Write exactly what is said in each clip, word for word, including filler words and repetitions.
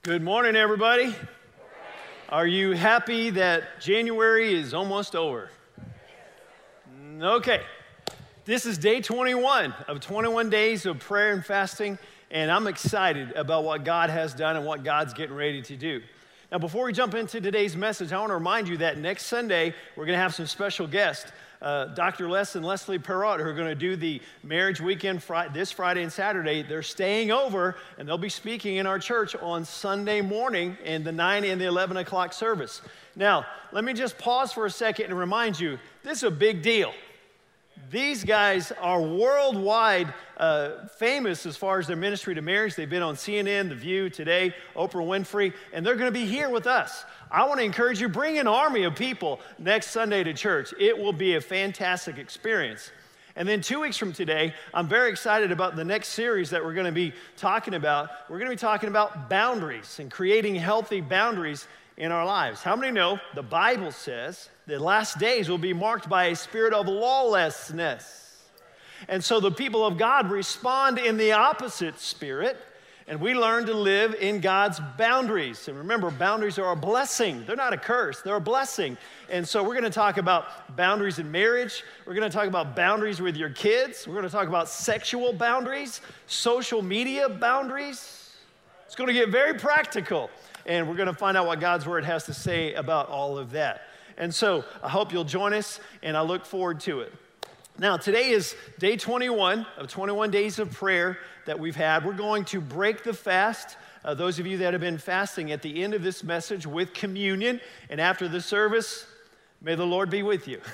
Good morning, everybody. Are you happy that January is almost over? Okay. This is day twenty-one of twenty-one days of prayer and fasting, and I'm excited about what God has done and what God's getting ready to do. Now, before we jump into today's message, I want to remind you that next Sunday, we're going to have some special guests. Uh, Doctor Les and Leslie Perrott, who are going to do the marriage weekend fri- this Friday and Saturday. They're staying over, and they'll be speaking in our church on Sunday morning in the nine and the eleven o'clock service. Now, let me just pause for a second and remind you, this is a big deal. These guys are worldwide uh, famous as far as their ministry to marriage. They've been on C N N, The View, Today, Oprah Winfrey, and they're going to be here with us. I want to encourage you, bring an army of people next Sunday to church. It will be a fantastic experience. And then two weeks from today, I'm very excited about the next series that we're going to be talking about. We're going to be talking about boundaries and creating healthy boundaries in our lives. How many know the Bible says the last days will be marked by a spirit of lawlessness? And so the people of God respond in the opposite spirit, and we learn to live in God's boundaries. And remember, boundaries are a blessing. They're not a curse, they're a blessing. And so we're going to talk about boundaries in marriage. We're going to talk about boundaries with your kids. We're going to talk about sexual boundaries, social media boundaries. It's going to get very practical, and we're going to find out what God's Word has to say about all of that. And so I hope you'll join us, and I look forward to it. Now, today is day twenty-one of twenty-one days of prayer that we've had. We're going to break the fast. Uh, those of you that have been fasting at the end of this message with communion, and after the service, may the Lord be with you.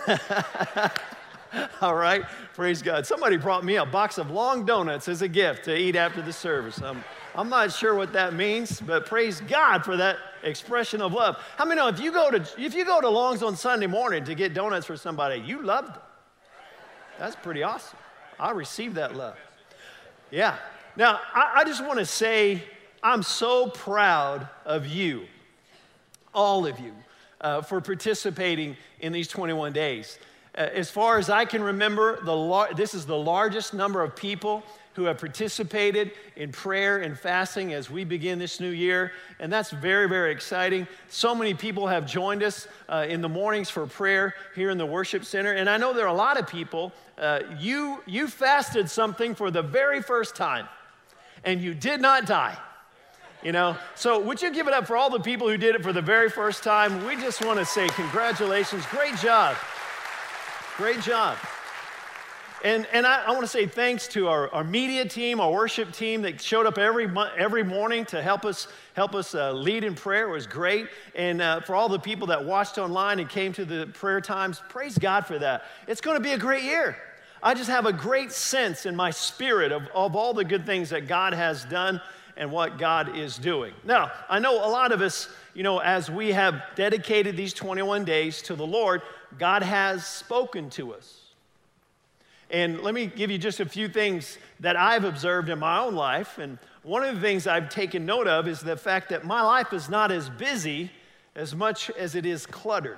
All right, praise God. Somebody brought me a box of long donuts as a gift to eat after the service. Um, I'm not sure what that means, but praise God for that expression of love. How many know if you go to if you go to Long's on Sunday morning to get donuts for somebody, you love them? That's pretty awesome. I received that love. Yeah. Now, I, I just want to say I'm so proud of you, all of you, uh, for participating in these twenty-one days. Uh, as far as I can remember, the lar- this is the largest number of people who have participated in prayer and fasting as we begin this new year, and that's very, very exciting. So many people have joined us uh, in the mornings for prayer here in the worship center, and I know there are a lot of people, uh, you, you fasted something for the very first time, and you did not die. You know, so would you give it up for all the people who did it for the very first time? We just want to say congratulations, great job, great job. And, and I, I want to say thanks to our, our media team, our worship team that showed up every every morning to help us help us uh, lead in prayer. It was great. And uh, for all the people that watched online and came to the prayer times, praise God for that. It's going to be a great year. I just have a great sense in my spirit of, of all the good things that God has done and what God is doing. Now, I know a lot of us, you know, as we have dedicated these twenty-one days to the Lord, God has spoken to us. And let me give you just a few things that I've observed in my own life. And one of the things I've taken note of is the fact that my life is not as busy as much as it is cluttered.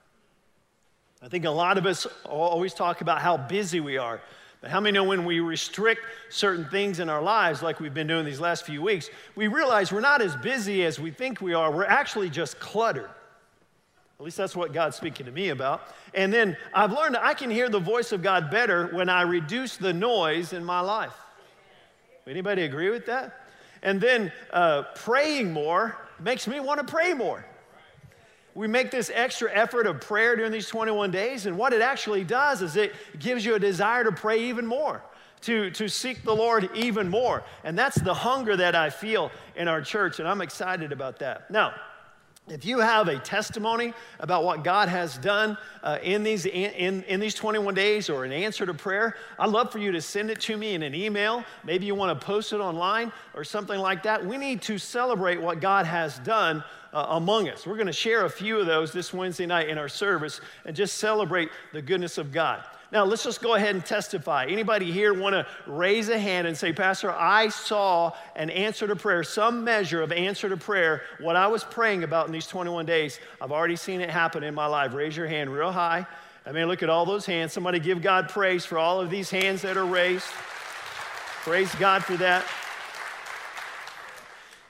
I think a lot of us always talk about how busy we are. But how many know when we restrict certain things in our lives, like we've been doing these last few weeks, we realize we're not as busy as we think we are. We're actually just cluttered. At least that's what God's speaking to me about. And then I've learned that I can hear the voice of God better when I reduce the noise in my life. Anybody agree with that? And then uh, praying more makes me want to pray more. We make this extra effort of prayer during these twenty-one days, and what it actually does is it gives you a desire to pray even more, to, to seek the Lord even more. And that's the hunger that I feel in our church, and I'm excited about that. Now, if you have a testimony about what God has done uh, in, these, in, in these twenty-one days or an answer to prayer, I'd love for you to send it to me in an email. Maybe you want to post it online or something like that. We need to celebrate what God has done uh, among us. We're going to share a few of those this Wednesday night in our service and just celebrate the goodness of God. Now, let's just go ahead and testify. Anybody here want to raise a hand and say, Pastor, I saw an answer to prayer, some measure of answer to prayer, what I was praying about in these twenty-one days. I've already seen it happen in my life. Raise your hand real high. I mean, look at all those hands. Somebody give God praise for all of these hands that are raised. Praise God for that.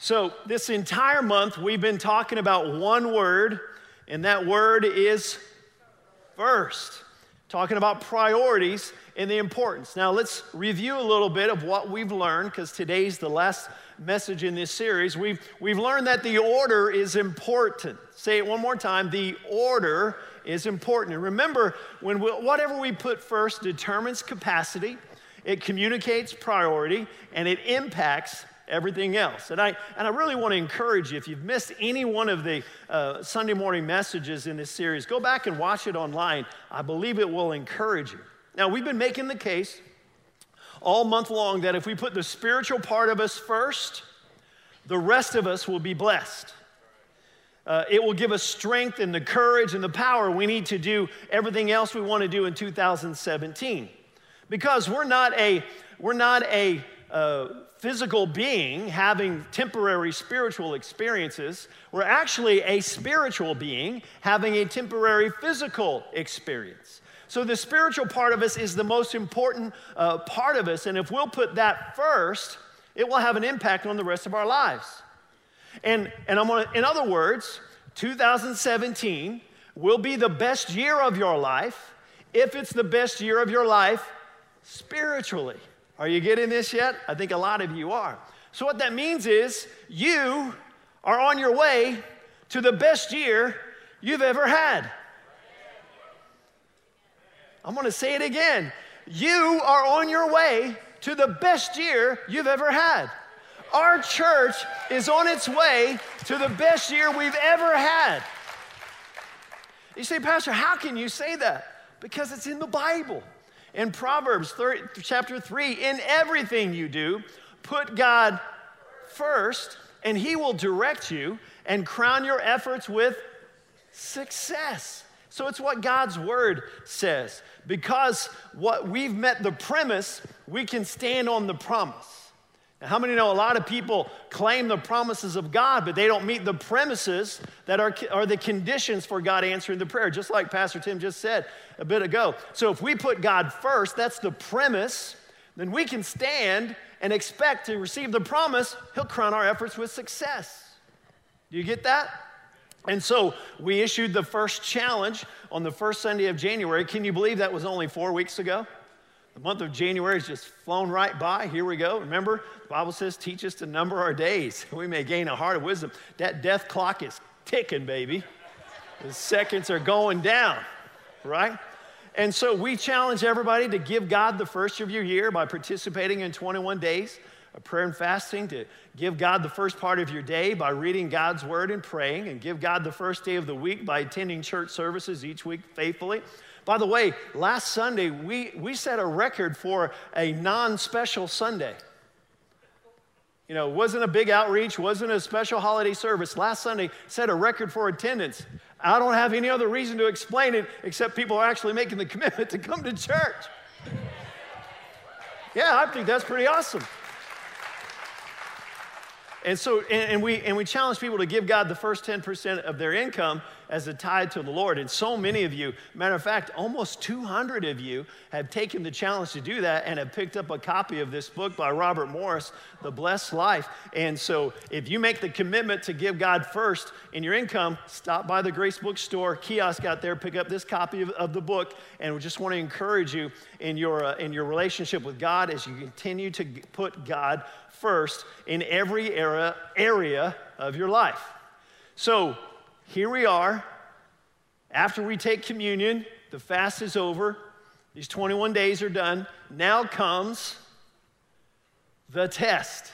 So this entire month, we've been talking about one word, and that word is first. Talking about priorities and the importance. Now let's review a little bit of what we've learned, because today's the last message in this series. We've, we've learned that the order is important. Say it one more time. The order is important. And remember, when we, whatever we put first determines capacity, it communicates priority, and it impacts everything else. And I, and I really want to encourage you, if you've missed any one of the uh, Sunday morning messages in this series, go back and watch it online. I believe it will encourage you. Now, we've been making the case all month long that if we put the spiritual part of us first, the rest of us will be blessed. Uh, it will give us strength and the courage and the power we need to do everything else we want to do in two thousand seventeen. Because we're not a, we're not a uh, physical being having temporary spiritual experiences. We're actually a spiritual being having a temporary physical experience. So the spiritual part of us is the most important uh, part of us, and if we'll put that first, it will have an impact on the rest of our lives. And, and I'm gonna, in other words, two thousand seventeen will be the best year of your life if it's the best year of your life spiritually. Are you getting this yet? I think a lot of you are. So what that means is you are on your way to the best year you've ever had. I'm going to say it again. You are on your way to the best year you've ever had. Our church is on its way to the best year we've ever had. You say, Pastor, how can you say that? Because it's in the Bible. In Proverbs chapter three, in everything you do, put God first, and he will direct you and crown your efforts with success. So it's what God's word says. Because what we've met the premise, we can stand on the promise. Now, how many know a lot of people claim the promises of God, but they don't meet the premises that are, are the conditions for God answering the prayer, just like Pastor Tim just said a bit ago. So if we put God first, that's the premise, then we can stand and expect to receive the promise. He'll crown our efforts with success. Do you get that? And so we issued the first challenge on the first Sunday of January. Can you believe that was only four weeks ago? The month of January has just flown right by. Here we go. Remember, the Bible says, teach us to number our days. We may gain a heart of wisdom. That death clock is ticking, baby. The seconds are going down, right? And so we challenge everybody to give God the first of your year by participating in twenty-one days of prayer and fasting, to give God the first part of your day by reading God's word and praying, and give God the first day of the week by attending church services each week faithfully. By the way, last Sunday, we, we set a record for a non-special Sunday. You know, it wasn't a big outreach, wasn't a special holiday service. Last Sunday set a record for attendance. I don't have any other reason to explain it except people are actually making the commitment to come to church. Yeah, I think that's pretty awesome. And so, and, and we and we challenge people to give God the first ten percent of their income as a tithe to the Lord. And so many of you, matter of fact, almost two hundred of you have taken the challenge to do that and have picked up a copy of this book by Robert Morris, The Blessed Life. And so if you make the commitment to give God first in your income, stop by the Grace Bookstore kiosk out there, pick up this copy of, of the book, and we just want to encourage you in your, uh, in your relationship with God as you continue to put God first in every era, area of your life. So here we are. After we take communion, the fast is over. These twenty-one days are done. Now comes the test.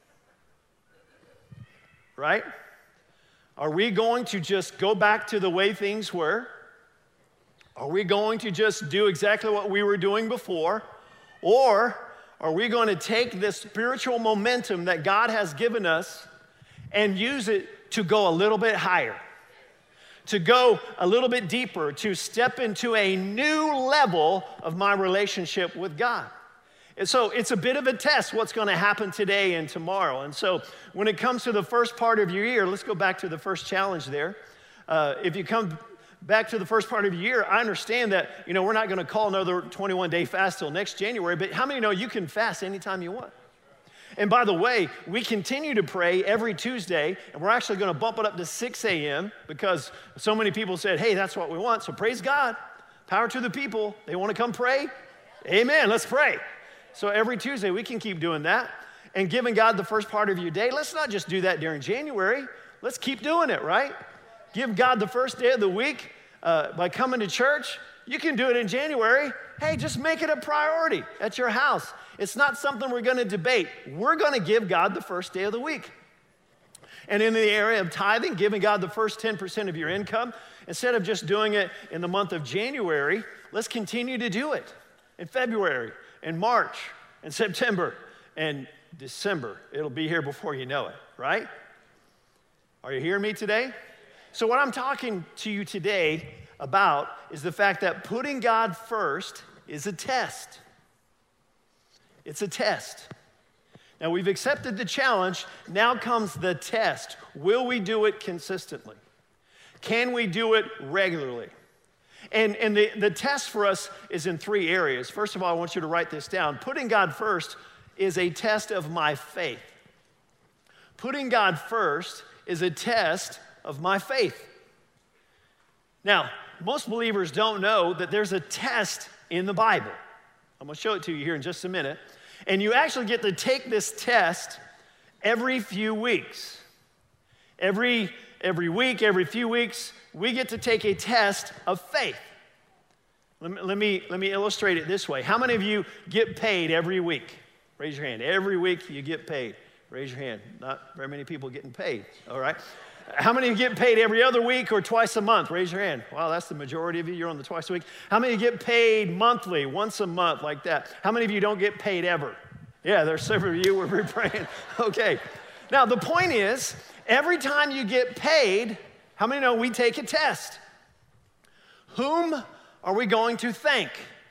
Right? Are we going to just go back to the way things were? Are we going to just do exactly what we were doing before? Or are we going to take this spiritual momentum that God has given us and use it to go a little bit higher, to go a little bit deeper, to step into a new level of my relationship with God? And so it's a bit of a test what's going to happen today and tomorrow. And so when it comes to the first part of your year, let's go back to the first challenge there. Uh, if you come back to the first part of your year, I understand that, you know, we're not going to call another twenty-one day fast till next January, but how many know you can fast anytime you want? And by the way, we continue to pray every Tuesday, and we're actually going to bump it up to six a.m. because so many people said, hey, that's what we want. So praise God. Power to the people. They want to come pray? Amen. Let's pray. So every Tuesday, we can keep doing that. And giving God the first part of your day, let's not just do that during January. Let's keep doing it, right? Give God the first day of the week uh, by coming to church. You can do it in January. Hey, just make it a priority at your house. It's not something we're going to debate. We're going to give God the first day of the week. And in the area of tithing, giving God the first ten percent of your income, instead of just doing it in the month of January, let's continue to do it in February, in March, in September, and December. It'll be here before you know it, right? Are you hearing me today? So what I'm talking to you today about is the fact that putting God first is a test. It's a test. Now we've accepted the challenge. Now comes the test. Will we do it consistently? Can we do it regularly? And, and the, the test for us is in three areas. First of all, I want you to write this down. Putting God first is a test of my faith. Putting God first is a test of my faith. Now, most believers don't know that there's a test in the Bible. I'm going to show it to you here in just a minute. And you actually get to take this test every few weeks. Every, every week, every few weeks, we get to take a test of faith. Let me, let me, let me illustrate it this way. How many of you get paid every week? Raise your hand. Every week you get paid. Raise your hand. Not very many people getting paid, all right? How many of you get paid every other week or twice a month? Raise your hand. Wow, that's the majority of you. You're on the twice a week. How many of you get paid monthly, once a month, like that? How many of you don't get paid ever? Yeah, there's several of you. We're praying. Okay. Now, the point is, every time you get paid, how many know we take a test? Whom are we going to thank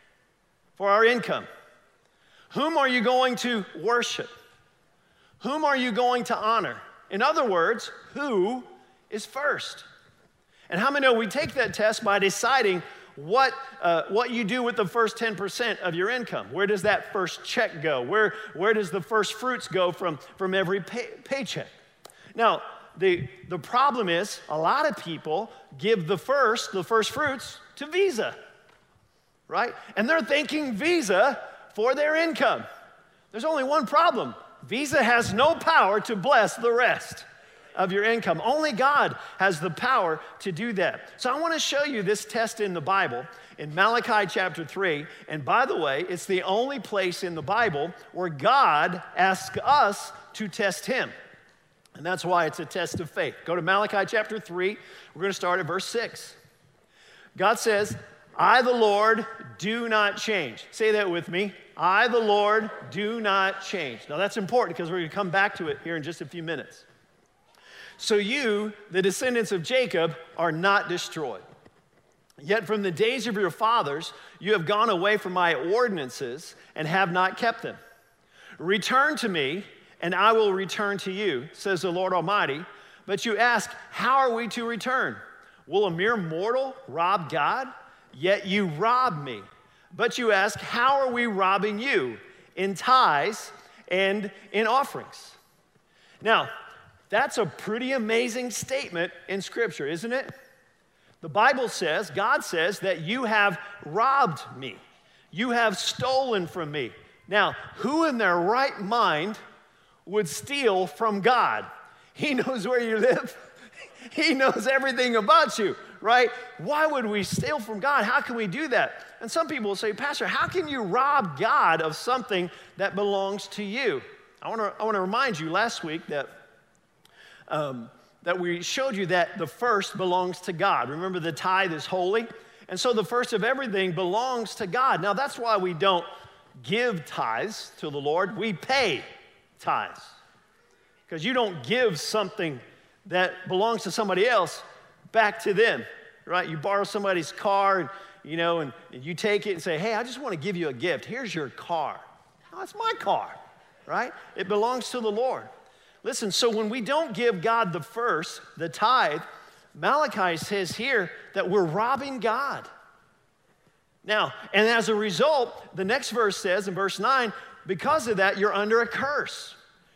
for our income? Whom are you going to worship? Whom are you going to honor? In other words, who is first? And how many know we take that test by deciding what, uh, what you do with the first ten percent of your income? Where does that first check go? Where, where does the first fruits go from, from every pay, paycheck? Now, the, the problem is a lot of people give the first, the first fruits to Visa, right? And they're thanking Visa for their income. There's only one problem. Visa has no power to bless the rest of your income. Only God has the power to do that. So I want to show you this test in the Bible in Malachi chapter three. And by the way, it's the only place in the Bible where God asks us to test him. And that's why it's a test of faith. Go to Malachi chapter three. We're going to start at verse six. God says, I, the Lord, do not change. Say that with me. I, the Lord, do not change. Now that's important because we're going to come back to it here in just a few minutes. So you, the descendants of Jacob, are not destroyed. Yet from the days of your fathers, you have gone away from my ordinances and have not kept them. Return to me, and I will return to you, says the Lord Almighty. But you ask, how are we to return? Will a mere mortal rob God? Yet you rob me. But you ask, how are we robbing you? In tithes and in offerings. Now, that's a pretty amazing statement in Scripture, isn't it? The Bible says, God says that you have robbed me. You have stolen from me. Now, who in their right mind would steal from God? He knows where you live. He knows everything about you, right? Why would we steal from God? How can we do that? And some people will say, Pastor, how can you rob God of something that belongs to you? I want to I want to remind you last week that, um, that we showed you that the first belongs to God. Remember, the tithe is holy. And so the first of everything belongs to God. Now, that's why we don't give tithes to the Lord. We pay tithes. Because you don't give something that belongs to somebody else back to them, right? You borrow somebody's car, and, you know, and, and you take it and say, hey, I just want to give you a gift. Here's your car. No, it's my car, right? It belongs to the Lord. Listen, so when we don't give God the first, the tithe, Malachi says here that we're robbing God. Now, and as a result, the next verse says in verse nine, because of that, you're under a curse.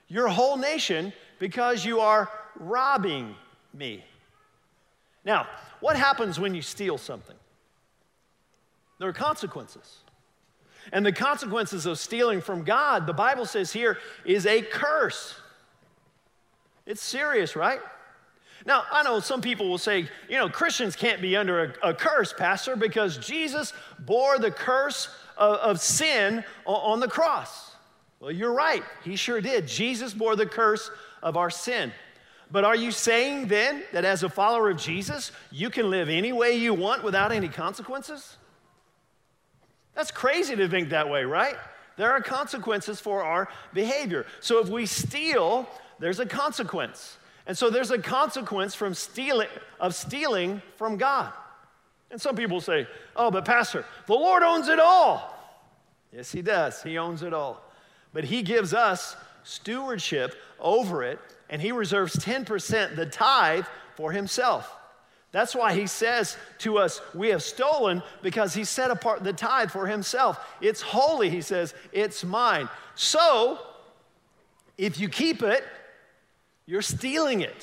your whole nation because you are robbing me. Now, what happens when you steal something? There are consequences. And the consequences of stealing from God, the Bible says here, is a curse. It's serious, right? Now, I know some people will say, you know, Christians can't be under a, a curse, Pastor, because Jesus bore the curse of, of sin on, on the cross. Well, you're right. He sure did. Jesus bore the curse of our sin. But are you saying then that as a follower of Jesus, you can live any way you want without any consequences? That's crazy to think that way, right? There are consequences for our behavior. So if we steal, there's a consequence. And so there's a consequence from stealing, of stealing from God. And some people say, oh, but Pastor, the Lord owns it all. Yes, he does. He owns it all. But he gives us stewardship over it, and he reserves ten percent, the tithe, for himself. That's why he says to us, we have stolen, because he set apart the tithe for himself. It's holy, he says, it's mine. So, if you keep it, you're stealing it.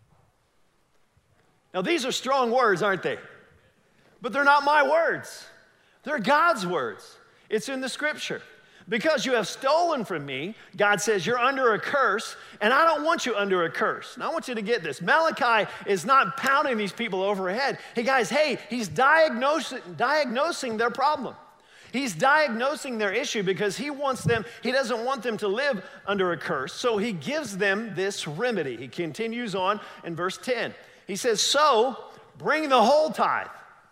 Now, these are strong words, aren't they? But they're not my words. They're God's words. It's in the scripture. Because you have stolen from me, God says you're under a curse, and I don't want you under a curse. Now, I want you to get this. Malachi is not pounding these people over the head. Hey, guys, hey, he's diagnosing, diagnosing their problem. He's diagnosing their issue because he wants them, he doesn't want them to live under a curse, so he gives them this remedy. He continues on in verse ten. He says, so bring the whole tithe,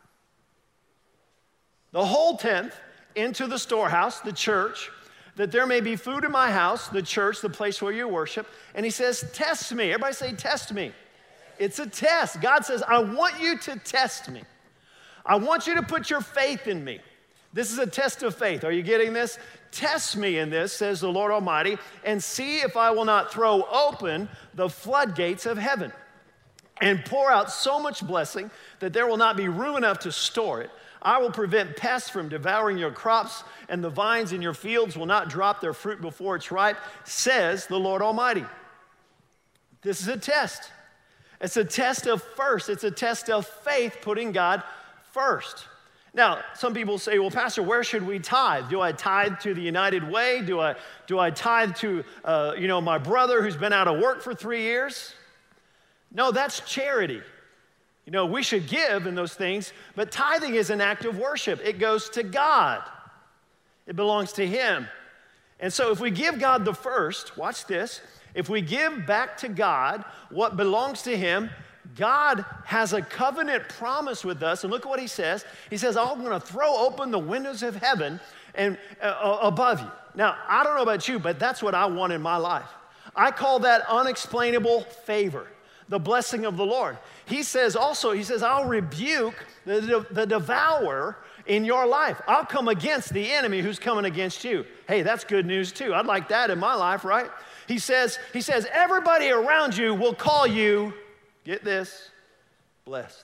the whole tenth, into the storehouse, the church, that there may be food in my house, the church, the place where you worship. And he says, test me. Everybody say, test me. It's a test. God says, I want you to test me. I want you to put your faith in me. This is a test of faith. Are you getting this? Test me in this, says the Lord Almighty, and see if I will not throw open the floodgates of heaven and pour out so much blessing that there will not be room enough to store it. I will prevent pests from devouring your crops, and the vines in your fields will not drop their fruit before it's ripe, says the Lord Almighty. This is a test. It's a test of first. It's a test of faith, putting God first. Now, some people say, well, Pastor, where should we tithe? Do I tithe to the United Way? Do I, do I tithe to, uh, you know, my brother who's been out of work for three years? No, that's charity. You know, we should give in those things, but tithing is an act of worship. It goes to God. It belongs to him. And so if we give God the first, watch this, if we give back to God what belongs to him, God has a covenant promise with us. And look at what he says. He says, I'm going to throw open the windows of heaven and uh, above you. Now, I don't know about you, but that's what I want in my life. I call that unexplainable favor, the blessing of the Lord. He says also, he says, I'll rebuke the, the devourer in your life. I'll come against the enemy who's coming against you. Hey, that's good news too. I'd like that in my life, right? He says, he says, everybody around you will call you, get this, blessed.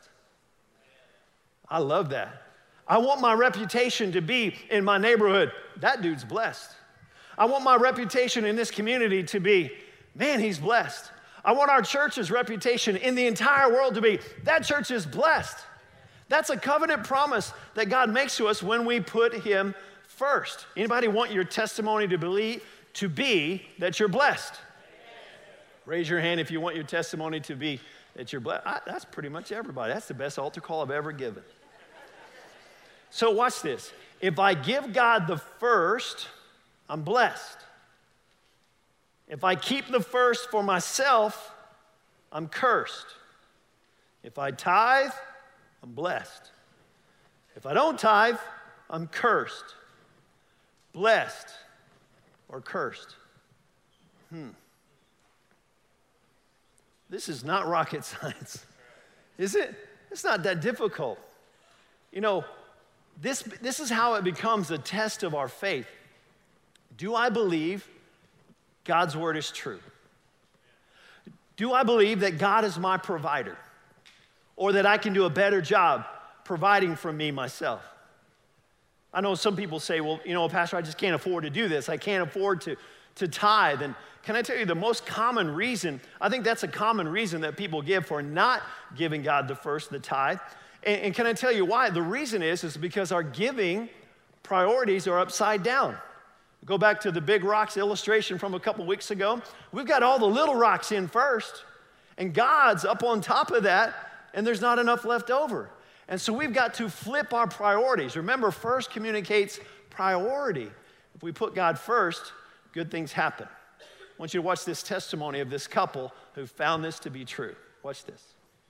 I love that. I want my reputation to be in my neighborhood, that dude's blessed. I want my reputation in this community to be, man, he's blessed. I want our church's reputation in the entire world to be, that church is blessed. That's a covenant promise that God makes to us when we put him first. Anybody want your testimony to believe, to be that you're blessed? Raise your hand if you want your testimony to be that you're blessed. I, that's pretty much everybody. That's the best altar call I've ever given. So watch this. If I give God the first, I'm blessed. If I keep the first for myself, I'm cursed. If I tithe, I'm blessed. If I don't tithe, I'm cursed. Blessed or cursed. Hmm. This is not rocket science, is it? It's not that difficult. You know, this, this is how it becomes a test of our faith. Do I believe God's word is true? Do I believe that God is my provider? Or that I can do a better job providing for me myself? I know some people say, well, you know, Pastor, I just can't afford to do this. I can't afford to, to tithe. And can I tell you the most common reason, I think that's a common reason that people give for not giving God the first, the tithe. And, and can I tell you why? The reason is, is because our giving priorities are upside down. Go back to the big rocks illustration from a couple weeks ago. We've got all the little rocks in first, and God's up on top of that, and there's not enough left over. And so we've got to flip our priorities. Remember, first communicates priority. If we put God first, good things happen. I want you to watch this testimony of this couple who found this to be true. Watch this.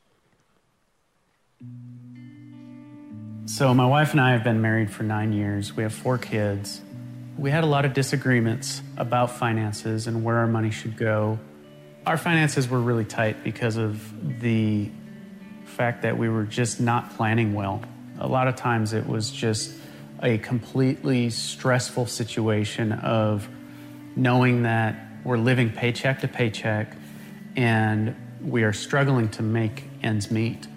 So my wife and I have been married for nine years. We have four kids. We had a lot of disagreements about finances and where our money should go. Our finances were really tight because of the fact that we were just not planning well. A lot of times it was just a completely stressful situation of knowing that we're living paycheck to paycheck and we are struggling to make ends meet.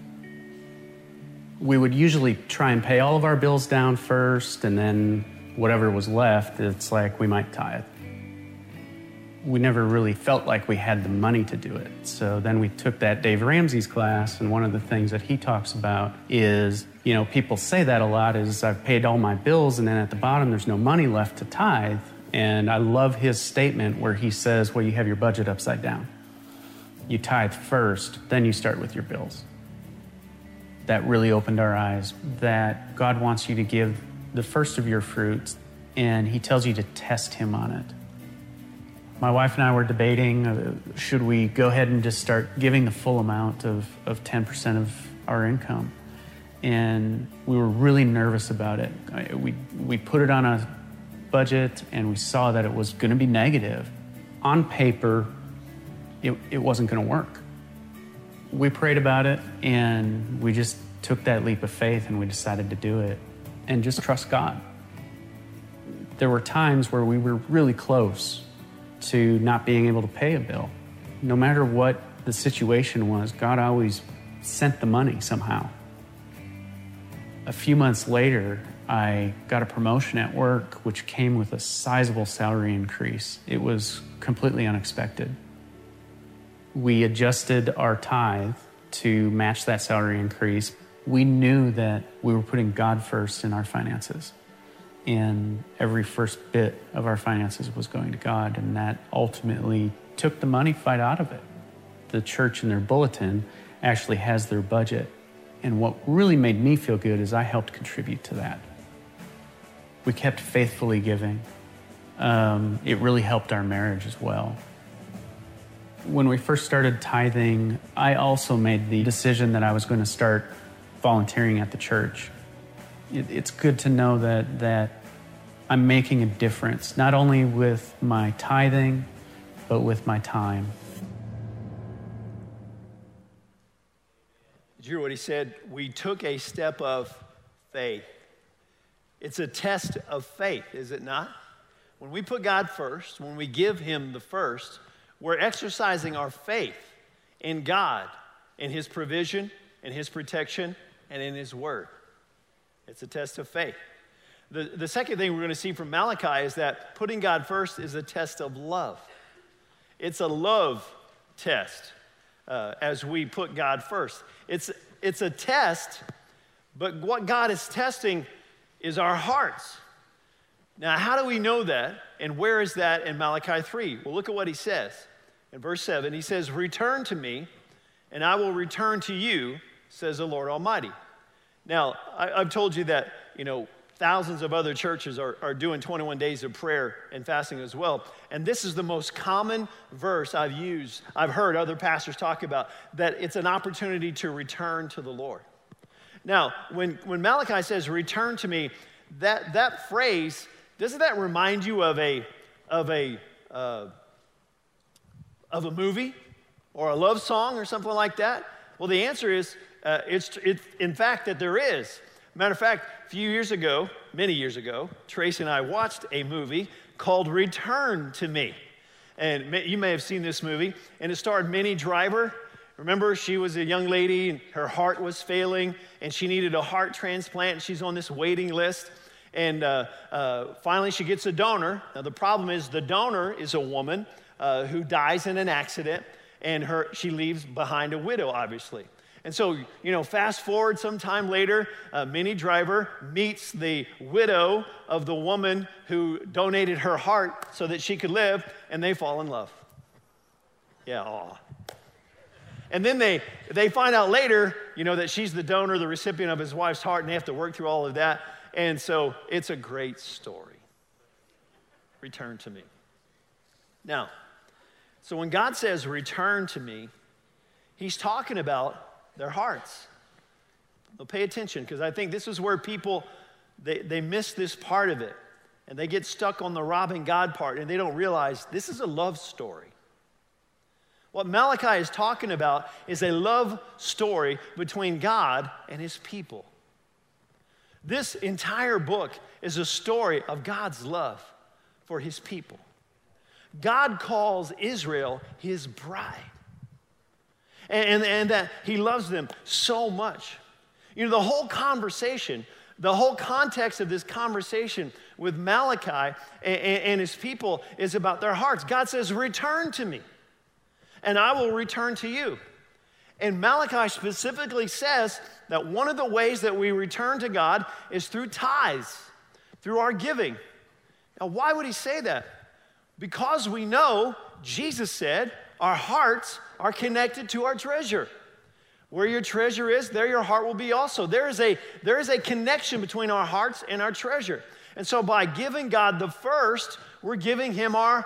We would usually try and pay all of our bills down first, and then whatever was left, it's like we might tithe. We never really felt like we had the money to do it. So then we took that Dave Ramsey's class, and one of the things that he talks about is, you know, people say that a lot is I've paid all my bills and then at the bottom there's no money left to tithe. And I love his statement where he says, well, you have your budget upside down. You tithe first, then you start with your bills. That really opened our eyes that God wants you to give the first of your fruits, and he tells you to test him on it. My wife and I were debating, uh, should we go ahead and just start giving the full amount of, of ten percent of our income? And we were really nervous about it. I, we, we put it on a budget, and we saw that it was going to be negative. On paper, it, it wasn't going to work. We prayed about it, and we just took that leap of faith, and we decided to do it. And just trust God. There were times where we were really close to not being able to pay a bill. No matter what the situation was, God always sent the money somehow. A few months later, I got a promotion at work, which came with a sizable salary increase. It was completely unexpected. We adjusted our tithe to match that salary increase. We knew that we were putting God first in our finances, and every first bit of our finances was going to God, and that ultimately took the money fight out of it. The church in their bulletin actually has their budget, and what really made me feel good is I helped contribute to that. We kept faithfully giving. Um, it really helped our marriage as well. When we first started tithing, I also made the decision that I was going to start volunteering at the church. It, it's good to know that that I'm making a difference, not only with my tithing, but with my time. Did you hear what he said? We took a step of faith. It's a test of faith, is it not? When we put God first, when we give him the first, we're exercising our faith in God, in his provision, in his protection, and in his word. It's a test of faith. The, the second thing we're going to see from Malachi is that putting God first is a test of love. It's a love test uh, as we put God first. It's, it's a test, but what God is testing is our hearts. Now, how do we know that, and where is that in Malachi three? Well, look at what he says. In verse seven, he says, "Return to me, and I will return to you, says the Lord Almighty." Now, I, I've told you that, you know, thousands of other churches are, are doing twenty-one days of prayer and fasting as well. And this is the most common verse I've used, I've heard other pastors talk about, that it's an opportunity to return to the Lord. Now, when, when Malachi says, "Return to me," that, that phrase, doesn't that remind you of a, of a, uh, of a movie or a love song or something like that? Well, the answer is, uh, it's, it's in fact that there is. Matter of fact, a few years ago, many years ago, Tracy and I watched a movie called Return to Me. And you may have seen this movie, and it starred Minnie Driver. Remember, she was a young lady, and her heart was failing, and she needed a heart transplant, and she's on this waiting list. And uh, uh, finally, she gets a donor. Now, the problem is the donor is a woman uh, who dies in an accident, and her she leaves behind a widow, obviously. And so, you know, fast forward some time later, uh, Minnie Driver meets the widow of the woman who donated her heart so that she could live, and they fall in love. Yeah, aw. And then they, they find out later, you know, that she's the donor, the recipient of his wife's heart, and they have to work through all of that. And so it's a great story. Return to me. Now, so when God says, return to me, he's talking about their hearts. Well, pay attention, because I think this is where people, they, they miss this part of it. And they get stuck on the robbing God part, and they don't realize this is a love story. What Malachi is talking about is a love story between God and his people. This entire book is a story of God's love for his people. God calls Israel his bride. And, and that he loves them so much. You know, the whole conversation, the whole context of this conversation with Malachi and, and his people is about their hearts. God says, return to me, and I will return to you. And Malachi specifically says that one of the ways that we return to God is through tithes, through our giving. Now, why would he say that? Because we know Jesus said our hearts are connected to our treasure. Where your treasure is, there your heart will be also. There is a, there is a connection between our hearts and our treasure. And so by giving God the first, we're giving him our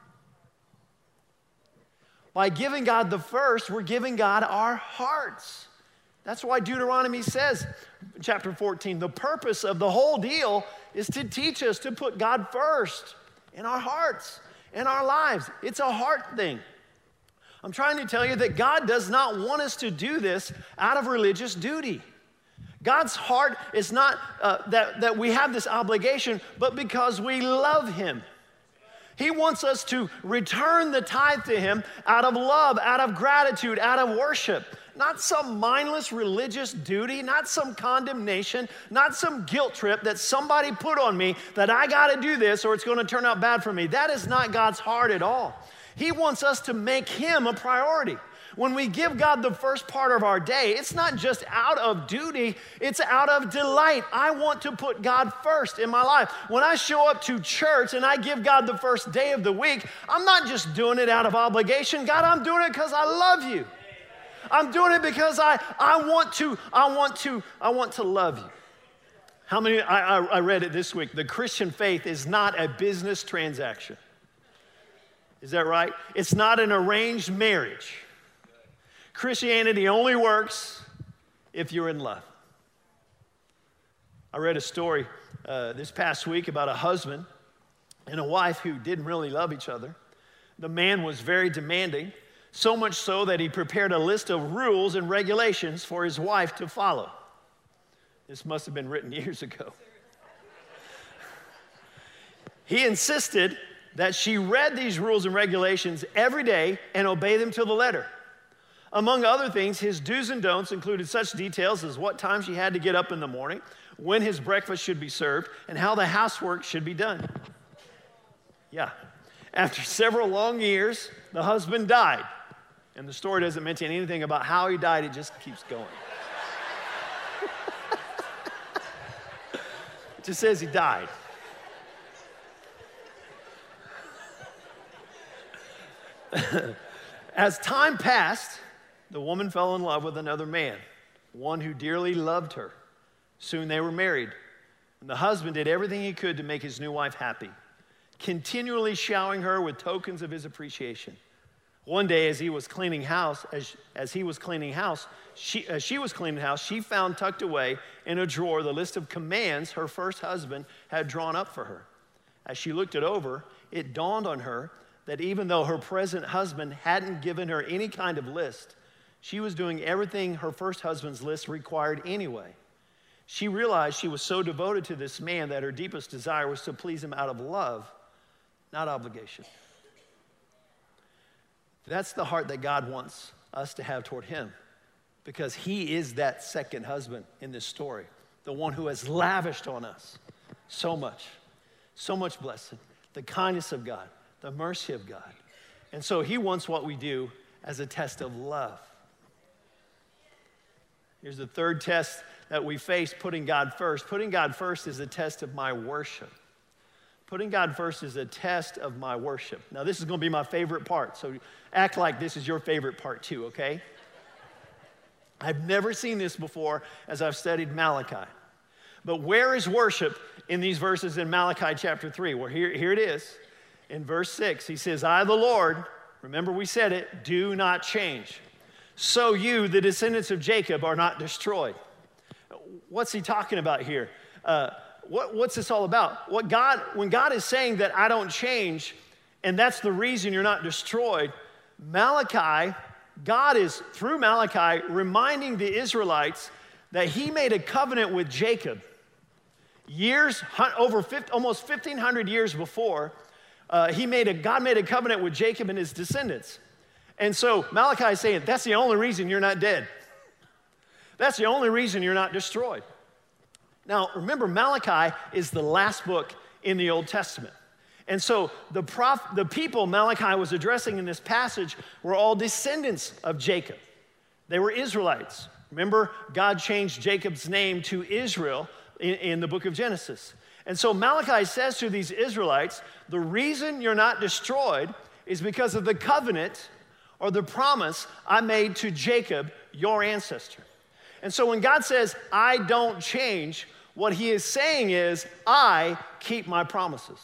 By giving God the first, we're giving God our hearts. That's why Deuteronomy says, chapter fourteen, the purpose of the whole deal is to teach us to put God first in our hearts, in our lives. It's a heart thing. I'm trying to tell you that God does not want us to do this out of religious duty. God's heart is not uh, that, that we have this obligation, but because we love him. He wants us to return the tithe to him out of love, out of gratitude, out of worship. Not some mindless religious duty, not some condemnation, not some guilt trip that somebody put on me that I got to do this or it's going to turn out bad for me. That is not God's heart at all. He wants us to make him a priority. When we give God the first part of our day, it's not just out of duty, it's out of delight. I want to put God first in my life. When I show up to church and I give God the first day of the week, I'm not just doing it out of obligation. God, I'm doing it because I love you. I'm doing it because I, I want to, I want to, I want to love you. How many, I, I, I read it this week, the Christian faith is not a business transaction. Is that right? It's not an arranged marriage. Christianity only works if you're in love. I read a story uh, this past week about a husband and a wife who didn't really love each other. The man was very demanding, so much so that he prepared a list of rules and regulations for his wife to follow. This must have been written years ago. He insisted that she read these rules and regulations every day and obey them to the letter. Among other things, his do's and don'ts included such details as what time she had to get up in the morning, when his breakfast should be served, and how the housework should be done. Yeah. After several long years, the husband died. And the story doesn't mention anything about how he died, it just keeps going. It just says he died. As time passed, the woman fell in love with another man, one who dearly loved her. Soon they were married, and the husband did everything he could to make his new wife happy, continually showering her with tokens of his appreciation. One day, as he was cleaning house, as, as he was cleaning house, she, as she was cleaning house, she found tucked away in a drawer the list of commands her first husband had drawn up for her. As she looked it over, it dawned on her that even though her present husband hadn't given her any kind of list, she was doing everything her first husband's list required anyway. She realized she was so devoted to this man that her deepest desire was to please him out of love, not obligation. That's the heart that God wants us to have toward him, because he is that second husband in this story, the one who has lavished on us So much, so much blessing. The kindness of God, the mercy of God. And so he wants what we do as a test of love. Here's the third test that we face, putting God first. Putting God first is a test of my worship. Putting God first is a test of my worship. Now, this is going to be my favorite part, so act like this is your favorite part too, okay? I've never seen this before as I've studied Malachi. But where is worship in these verses in Malachi chapter three? Well, here, here it is. In verse six, he says, I, the Lord, remember we said it, do not change. So you, the descendants of Jacob, are not destroyed. What's he talking about here? Uh, what, what's this all about? What God, when God is saying that I don't change, and that's the reason you're not destroyed, Malachi, God is, through Malachi, reminding the Israelites that he made a covenant with Jacob years, over fifty, almost fifteen hundred years before. Uh, he made a, God made a covenant with Jacob and his descendants. And so Malachi is saying, that's the only reason you're not dead. That's the only reason you're not destroyed. Now, remember, Malachi is the last book in the Old Testament. And so the, prof, the people Malachi was addressing in this passage were all descendants of Jacob. They were Israelites. Remember, God changed Jacob's name to Israel in, in the book of Genesis. And so Malachi says to these Israelites, the reason you're not destroyed is because of the covenant or the promise I made to Jacob, your ancestor. And so when God says, I don't change, what he is saying is, I keep my promises.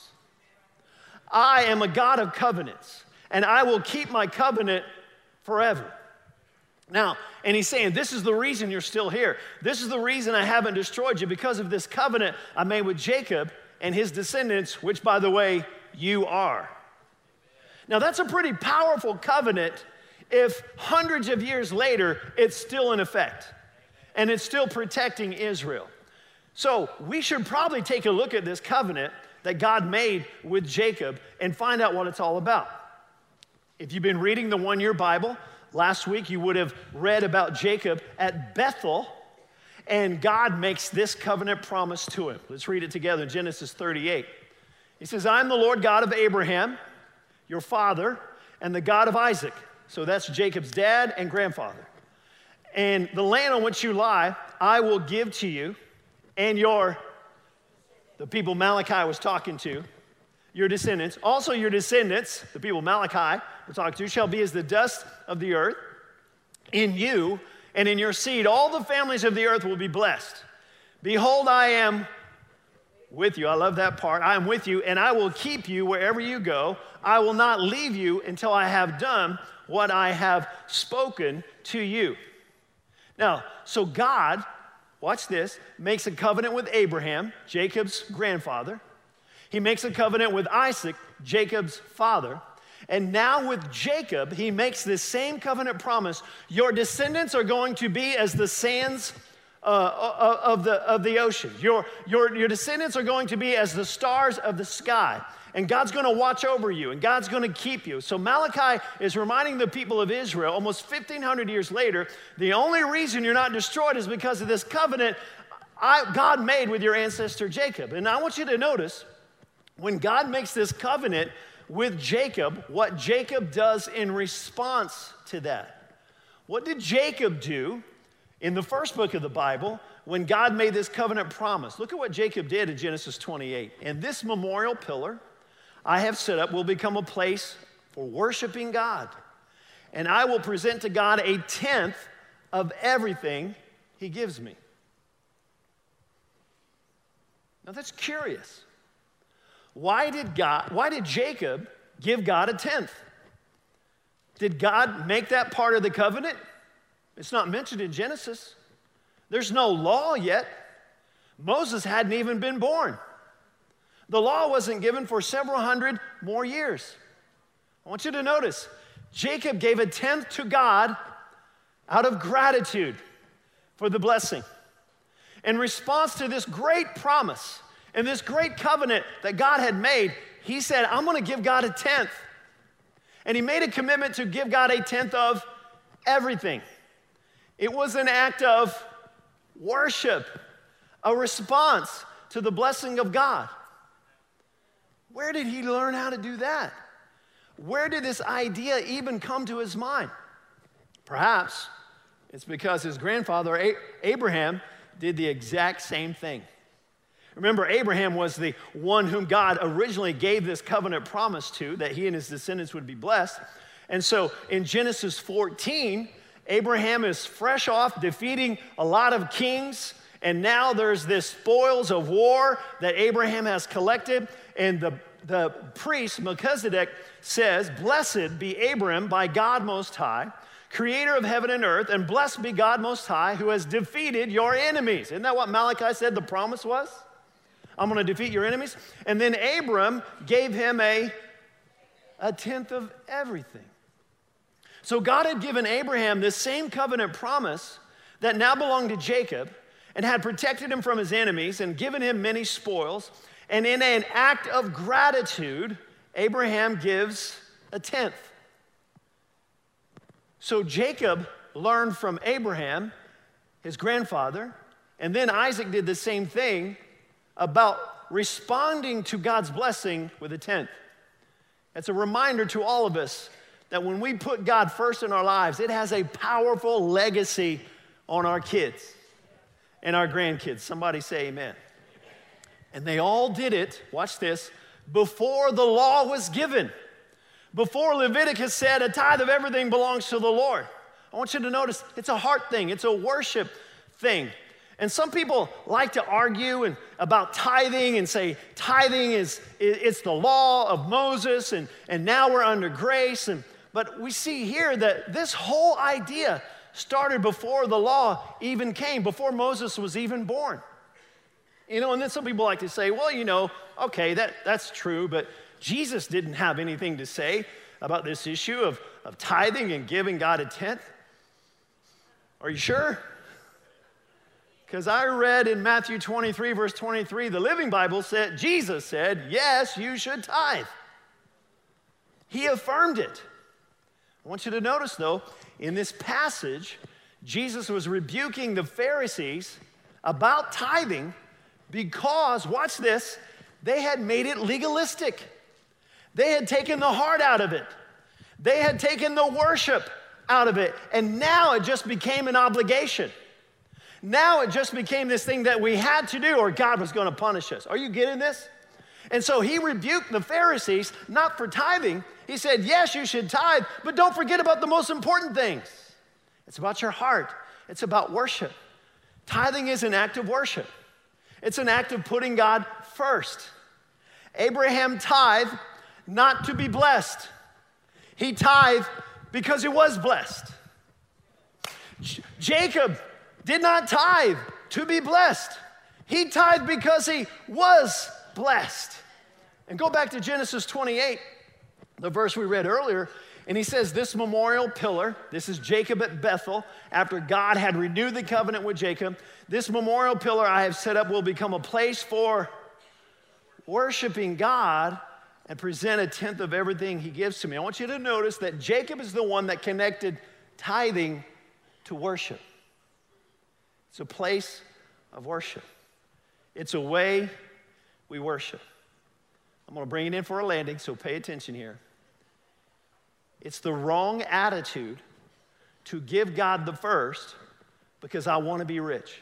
I am a God of covenants, and I will keep my covenant forever. Now, and he's saying, this is the reason you're still here. This is the reason I haven't destroyed you, because of this covenant I made with Jacob and his descendants, which, by the way, you are. Now, that's a pretty powerful covenant if hundreds of years later, it's still in effect, and it's still protecting Israel. So we should probably take a look at this covenant that God made with Jacob and find out what it's all about. If you've been reading the one-year Bible, last week you would have read about Jacob at Bethel, and God makes this covenant promise to him. Let's read it together in Genesis thirty-eight. He says, I am the Lord God of Abraham, your father, and the God of Isaac. So that's Jacob's dad and grandfather. And the land on which you lie, I will give to you and your, the people Malachi was talking to, your descendants. Also your descendants, the people Malachi was talking to, shall be as the dust of the earth. In you and in your seed, all the families of the earth will be blessed. Behold, I am with you. I love that part. I am with you, and I will keep you wherever you go. I will not leave you until I have done what I have spoken to you. Now, so God, watch this, makes a covenant with Abraham, Jacob's grandfather. He makes a covenant with Isaac, Jacob's father. And now with Jacob, he makes this same covenant promise. Your descendants are going to be as the sands uh, of, the, of the ocean. Your, your, your descendants are going to be as the stars of the sky. And God's going to watch over you, and God's going to keep you. So Malachi is reminding the people of Israel, almost fifteen hundred years later, the only reason you're not destroyed is because of this covenant I, God made with your ancestor Jacob. And I want you to notice, when God makes this covenant with Jacob, what Jacob does in response to that. What did Jacob do in the first book of the Bible when God made this covenant promise? Look at what Jacob did in Genesis twenty-eight. And this memorial pillar I have set up will become a place for worshiping God. And I will present to God a tenth of everything he gives me. Now that's curious. Why did God, why did Jacob give God a tenth? Did God make that part of the covenant? It's not mentioned in Genesis. There's no law yet. Moses hadn't even been born. The law wasn't given for several hundred more years. I want you to notice, Jacob gave a tenth to God out of gratitude for the blessing. In response to this great promise and this great covenant that God had made, he said, I'm going to give God a tenth. And he made a commitment to give God a tenth of everything. It was an act of worship, a response to the blessing of God. Where did he learn how to do that? Where did this idea even come to his mind? Perhaps it's because his grandfather, Abraham, did the exact same thing. Remember, Abraham was the one whom God originally gave this covenant promise to, that he and his descendants would be blessed. And so in Genesis fourteen, Abraham is fresh off defeating a lot of kings, and now there's this spoils of war that Abraham has collected, and the, the priest, Melchizedek, says, "Blessed be Abram by God Most High, creator of heaven and earth, and blessed be God Most High, who has defeated your enemies." Isn't that what Malachi said the promise was? I'm going to defeat your enemies. And then Abram gave him a, a tenth of everything. So God had given Abraham this same covenant promise that now belonged to Jacob and had protected him from his enemies and given him many spoils. And in an act of gratitude, Abraham gives a tenth. So Jacob learned from Abraham, his grandfather, and then Isaac did the same thing about responding to God's blessing with a tenth. It's a reminder to all of us that when we put God first in our lives, it has a powerful legacy on our kids and our grandkids. Somebody say amen. And they all did it, watch this, before the law was given. Before Leviticus said a tithe of everything belongs to the Lord. I want you to notice it's a heart thing, it's a worship thing. And some people like to argue and, about tithing and say tithing is it's the law of Moses and, and now we're under grace. And, but we see here that this whole idea started before the law even came, before Moses was even born. You know, and then some people like to say, well, you know, okay, that, that's true, but Jesus didn't have anything to say about this issue of, of tithing and giving God a tenth. Are you sure? Because I read in Matthew twenty-three, verse twenty-three, the Living Bible said, Jesus said, yes, you should tithe. He affirmed it. I want you to notice, though, in this passage, Jesus was rebuking the Pharisees about tithing because, watch this, they had made it legalistic. They had taken the heart out of it. They had taken the worship out of it. And now it just became an obligation. Now it just became this thing that we had to do or God was going to punish us. Are you getting this? And so he rebuked the Pharisees, not for tithing. He said, yes, you should tithe, but don't forget about the most important things. It's about your heart. It's about worship. Tithing is an act of worship. It's an act of putting God first. Abraham tithed not to be blessed. He tithed because he was blessed. J- Jacob did not tithe to be blessed. He tithed because he was blessed. And go back to Genesis twenty-eight, the verse we read earlier, and he says, this memorial pillar, this is Jacob at Bethel, after God had renewed the covenant with Jacob, this memorial pillar I have set up will become a place for worshiping God and present a tenth of everything he gives to me. I want you to notice that Jacob is the one that connected tithing to worship. It's a place of worship. It's a way we worship. I'm going to bring it in for a landing, so pay attention here. It's the wrong attitude to give God the first because I want to be rich,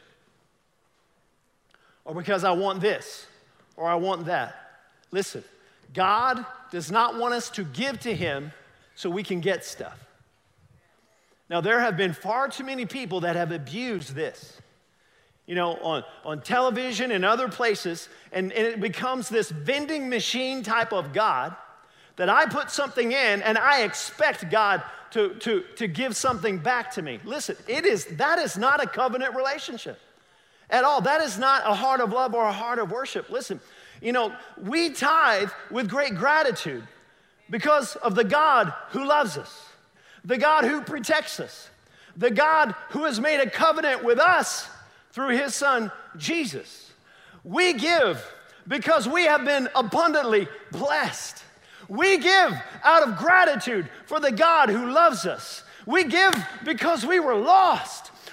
or because I want this, or I want that. Listen, God does not want us to give to him so we can get stuff. Now, there have been far too many people that have abused this, you know, on, on television and other places, and, and it becomes this vending machine type of God that I put something in and I expect God to, to, to give something back to me. Listen, it is, that is not a covenant relationship at all. That is not a heart of love or a heart of worship. Listen, you know, we tithe with great gratitude because of the God who loves us, the God who protects us, the God who has made a covenant with us through his son, Jesus. We give because we have been abundantly blessed. We give out of gratitude for the God who loves us. We give because we were lost.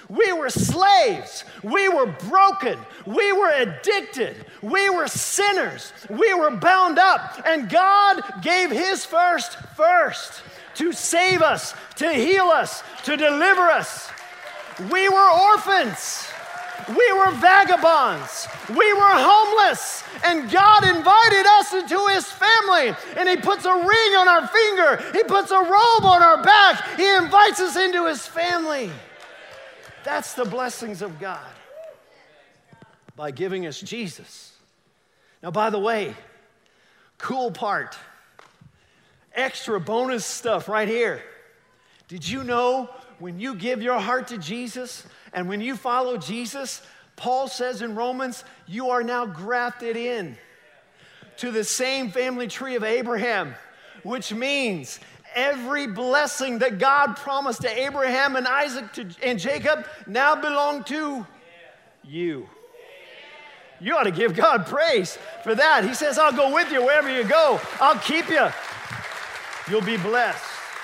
We were slaves. We were broken. We were addicted. We were sinners. We were bound up. And God gave his first first to save us, to heal us, to deliver us. We were orphans. We were vagabonds. We were homeless. And God invited us into his family. And he puts a ring on our finger. He puts a robe on our back. He invites us into his family. That's the blessings of God by giving us Jesus. Now, by the way, cool part, extra bonus stuff right here. Did you know when you give your heart to Jesus and when you follow Jesus, Paul says in Romans, you are now grafted in to the same family tree of Abraham, which means every blessing that God promised to Abraham and Isaac to, and Jacob now belong to you. You ought to give God praise for that. He says, I'll go with you wherever you go. I'll keep you. You'll be blessed.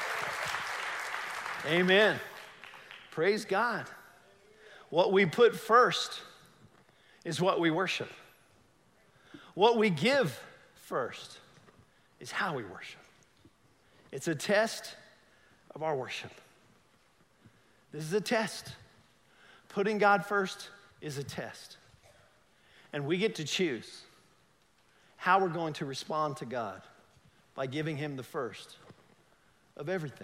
Amen. Praise God. What we put first is what we worship. What we give first is how we worship. It's a test of our worship. This is a test. Putting God first is a test. And we get to choose how we're going to respond to God by giving him the first of everything.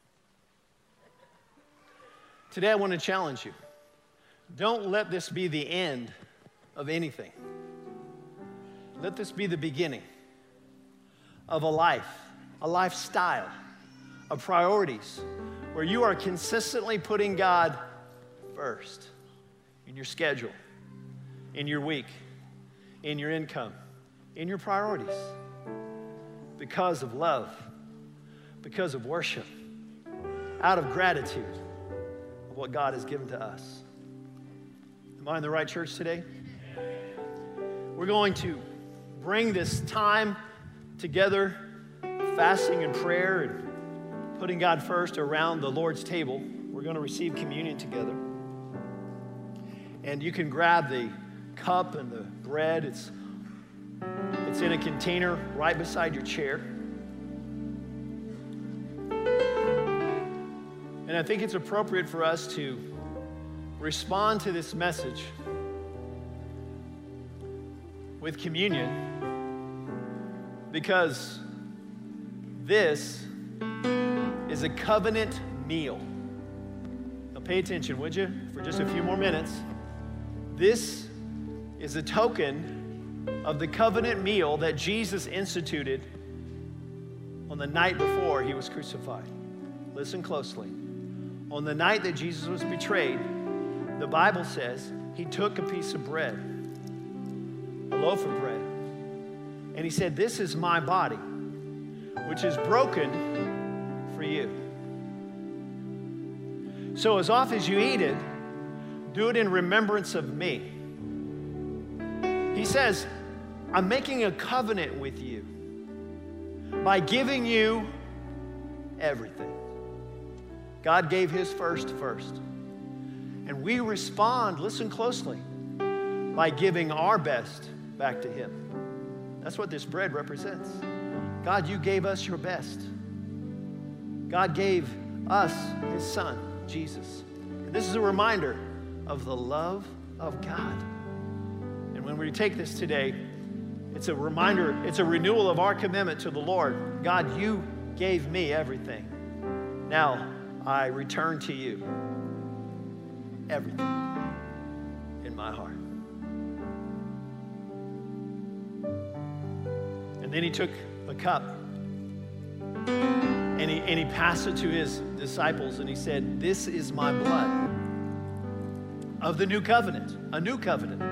Today I want to challenge you. Don't let this be the end of anything. Let this be the beginning of a life, a lifestyle, of priorities where you are consistently putting God first in your schedule, in your week, in your income, in your priorities, because of love, because of worship, out of gratitude of what God has given to us. Am I in the right church today? We're going to bring this time together, fasting and prayer and putting God first around the Lord's table. We're going to receive communion together. And you can grab the cup and the bread. It's, it's in a container right beside your chair. And I think it's appropriate for us to respond to this message with communion because this is a covenant meal. Now pay attention, would you, for just a few more minutes. This is a token of the covenant meal that Jesus instituted on the night before he was crucified. Listen closely. On the night that Jesus was betrayed, the Bible says he took a piece of bread, a loaf of bread, and he said, "This is my body, which is broken for you. So as often as you eat it, do it in remembrance of me." He says, I'm making a covenant with you by giving you everything. God gave his first first. And we respond, listen closely, by giving our best back to him. That's what this bread represents. God, you gave us your best. God gave us his son, Jesus. And this is a reminder of the love of God. And when we take this today, it's a reminder, it's a renewal of our commitment to the Lord. God, you gave me everything. Now I return to you everything in my heart. And then he took a cup and he, and he passed it to his disciples and he said, "This is my blood of the new covenant," a new covenant.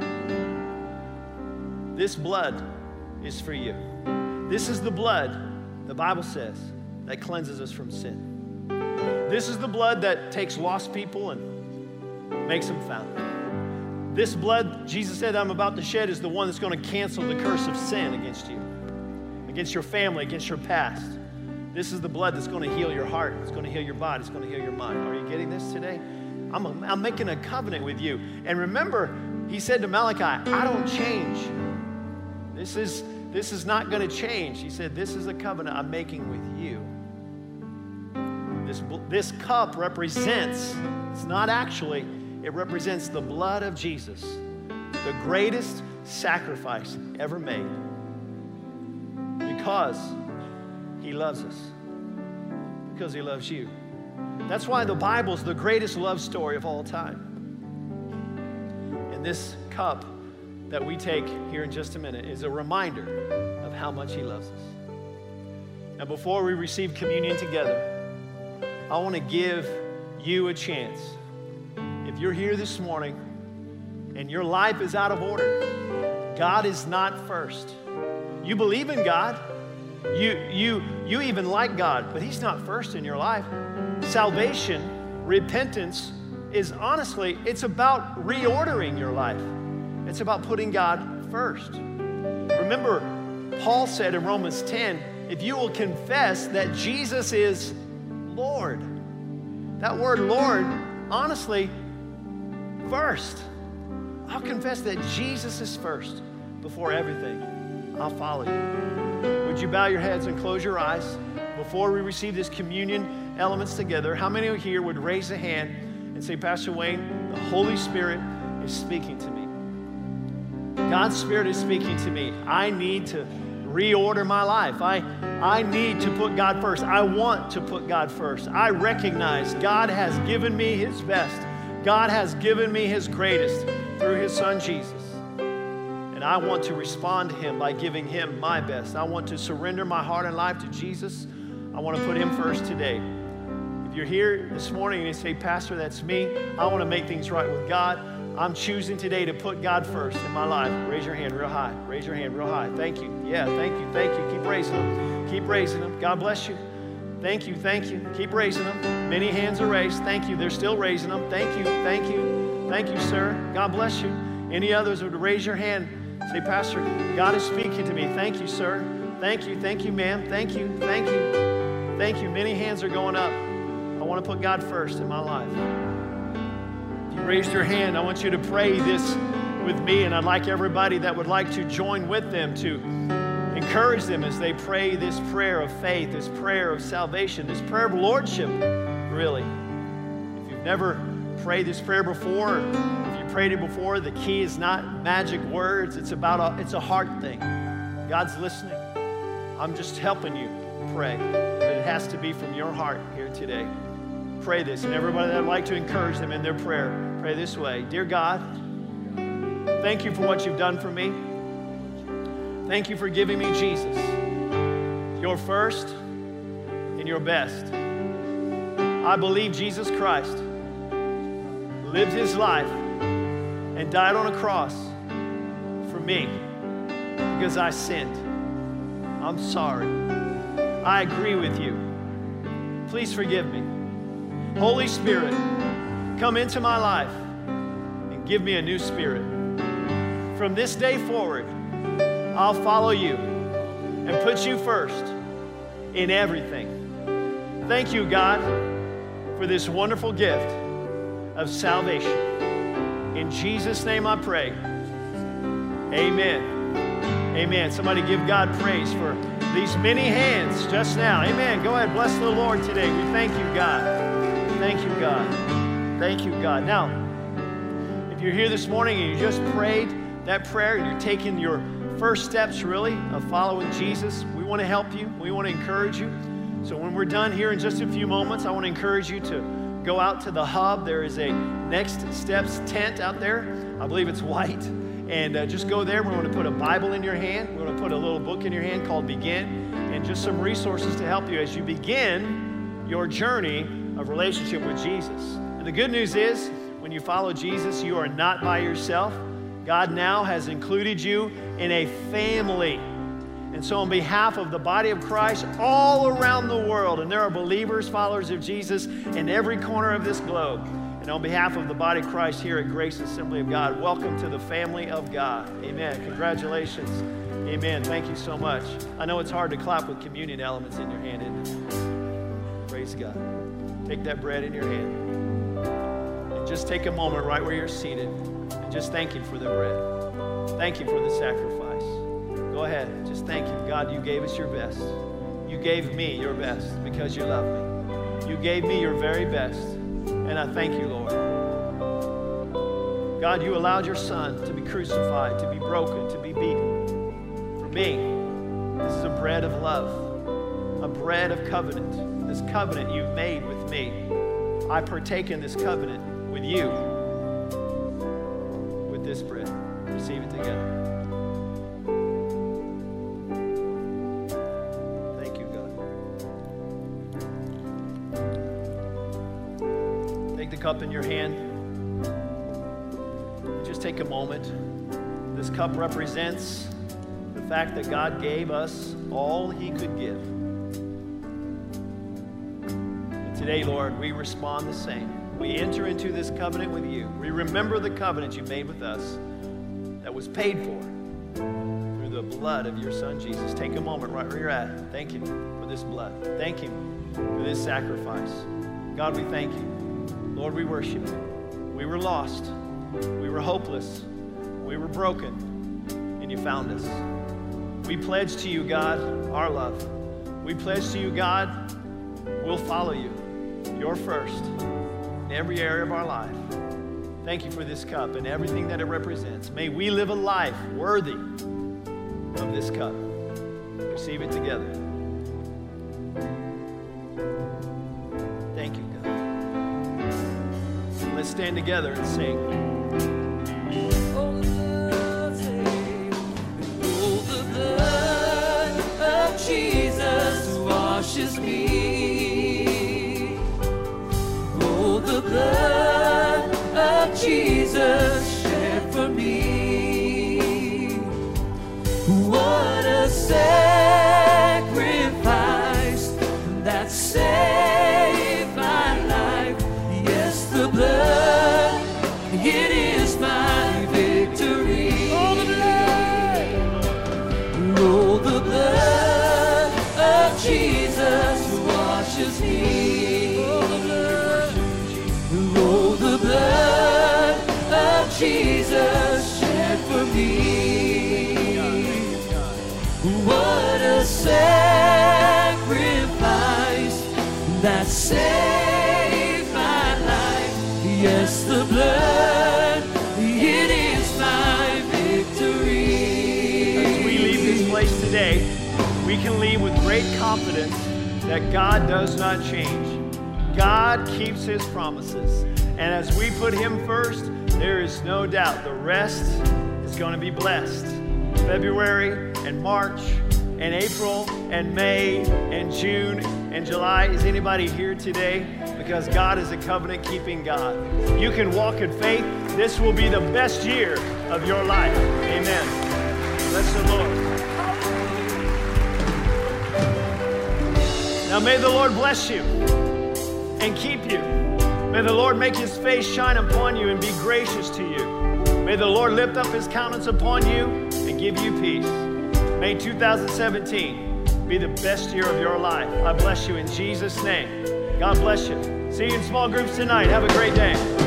This blood is for you. This is the blood, the Bible says, that cleanses us from sin. This is the blood that takes lost people and makes them found. This blood, Jesus said, I'm about to shed is the one that's going to cancel the curse of sin against you, against your family, against your past. This is the blood that's going to heal your heart. It's going to heal your body. It's going to heal your mind. Are you getting this today? I'm, a, I'm making a covenant with you. And remember, he said to Malachi, I don't change. This is, this is not going to change. He said, this is a covenant I'm making with you. This, this cup represents, it's not actually, it represents the blood of Jesus, the greatest sacrifice ever made, because he loves us, because he loves you. That's why the Bible's the greatest love story of all time. And this cup that we take here in just a minute is a reminder of how much he loves us. Now, before we receive communion together, I want to give you a chance. If you're here this morning and your life is out of order, God is not first. You believe in God. You, you, you even like God, but he's not first in your life. Salvation, repentance is honestly, it's about reordering your life. It's about putting God first. Remember, Paul said in Romans ten, if you will confess that Jesus is Lord. That word Lord, honestly, first. I'll confess that Jesus is first before everything. I'll follow you. Would you bow your heads and close your eyes before we receive this communion elements together? How many here would raise a hand and say, Pastor Wayne, the Holy Spirit is speaking to me. God's Spirit is speaking to me. I need to reorder my life. I, I need to put God first. I want to put God first. I recognize God has given me his best. God has given me his greatest through his son Jesus. And I want to respond to him by giving him my best. I want to surrender my heart and life to Jesus. I want to put him first today. If you're here this morning and you say, Pastor, that's me. I want to make things right with God. I'm choosing today to put God first in my life. Raise your hand real high. Raise your hand real high. Thank you. Yeah, thank you. Thank you. Keep raising them. Keep raising them. God bless you. Thank you. Thank you. Keep raising them. Many hands are raised. Thank you. They're still raising them. Thank you. Thank you. Thank you, sir. God bless you. Any others would raise your hand. Say, Pastor, God is speaking to me. Thank you, sir. Thank you. Thank you, ma'am. Thank you. Thank you. Thank you. Many hands are going up. I want to put God first in my life. If you raised your hand, I want you to pray this with me, and I'd like everybody that would like to join with them to encourage them as they pray this prayer of faith, this prayer of salvation, this prayer of lordship, really. If you've never prayed this prayer before, if you prayed it before, the key is not magic words. It's about a, it's a heart thing. God's listening. I'm just helping you pray, but it has to be from your heart here today. Pray this, and everybody that would like to encourage them in their prayer, pray this way. Dear God, thank you for what you've done for me. Thank you for giving me Jesus, your first and your best. I believe Jesus Christ lived his life and died on a cross for me because I sinned. I'm sorry. I agree with you. Please forgive me. Holy Spirit, come into my life and give me a new spirit. From this day forward, I'll follow you and put you first in everything. Thank you, God, for this wonderful gift of salvation. In Jesus' name I pray. Amen. Amen. Somebody give God praise for these many hands just now. Amen. Go ahead. Bless the Lord today. We thank you, God. Thank you, God. Thank you, God. Now, if you're here this morning and you just prayed that prayer, you're taking your first steps, really, of following Jesus, we want to help you. We want to encourage you. So when we're done here in just a few moments, I want to encourage you to go out to the hub. There is a Next Steps tent out there. I believe it's white. And uh, just go there. We want to put a Bible in your hand. We want to put a little book in your hand called Begin, and just some resources to help you as you begin your journey of relationship with Jesus. And the good news is, when you follow Jesus, you are not by yourself. God now has included you in a family. And so on behalf of the body of Christ all around the world, and there are believers, followers of Jesus in every corner of this globe, and on behalf of the body of Christ here at Grace Assembly of God, welcome to the family of God. Amen. Congratulations. Amen. Thank you so much. I know it's hard to clap with communion elements in your hand, isn't it? Praise God. Take that bread in your hand. just take a moment right where you're seated and just thank Him for the bread. Thank Him for the sacrifice. Go ahead, just thank Him. God, you gave us your best. You gave me your best because you love me. You gave me your very best, and I thank you, Lord. God, you allowed your Son to be crucified, to be broken, to be beaten. For me, this is a bread of love, a bread of covenant. This covenant you've made with me. I partake in this covenant with you, with this bread. Receive it together. Thank you, God. Take the cup in your hand. Just take a moment. This cup represents the fact that God gave us all He could give. And today, Lord, we respond the same. We enter into this covenant with you. We remember the covenant you made with us that was paid for through the blood of your Son, Jesus. Take a moment right where you're at. Thank Him for this blood. Thank Him for this sacrifice. God, we thank you. Lord, we worship you. We were lost. We were hopeless. We were broken. And you found us. We pledge to you, God, our love. We pledge to you, God, we'll follow you. You're first in every area of our life. Thank you for this cup and everything that it represents. May we live a life worthy of this cup. Receive it together. Thank you, God. Let's stand together and sing. Jesus washes me. Oh, the blood of Jesus shed for me. What a sacrifice that saved my life. Yes, the blood, it is my victory. Oh, the blood. Oh, the blood. Jesus washes me. Oh, the blood, oh, the blood of Jesus shed for me. What a sacrifice that saved my life. Yes, the blood, it is my victory. As we leave this place today, we can leave with great confidence that God does not change. God keeps His promises. And as we put Him first, there is no doubt the rest is going to be blessed. February and March and April and May and June and July. Is anybody here today? Because God is a covenant-keeping God. You can walk in faith. This will be the best year of your life. Amen. Bless the Lord. Now may the Lord bless you and keep you. May the Lord make His face shine upon you and be gracious to you. May the Lord lift up His countenance upon you and give you peace. May two thousand seventeen be the best year of your life. I bless you in Jesus' name. God bless you. See you in small groups tonight. Have a great day.